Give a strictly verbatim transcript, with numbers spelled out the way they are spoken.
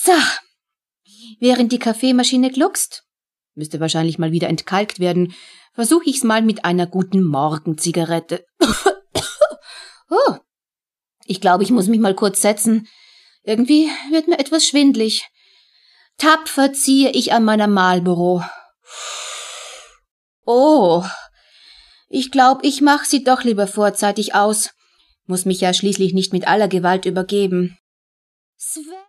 So, während die Kaffeemaschine gluckst, müsste wahrscheinlich mal wieder entkalkt werden, versuche ich's mal mit einer guten Morgenzigarette. Oh, ich glaube, ich muss mich mal kurz setzen. Irgendwie wird mir etwas schwindlig. Tapfer ziehe ich an meiner Marlboro. Oh, ich glaube, ich mache sie doch lieber vorzeitig aus. Muss mich ja schließlich nicht mit aller Gewalt übergeben. Sven.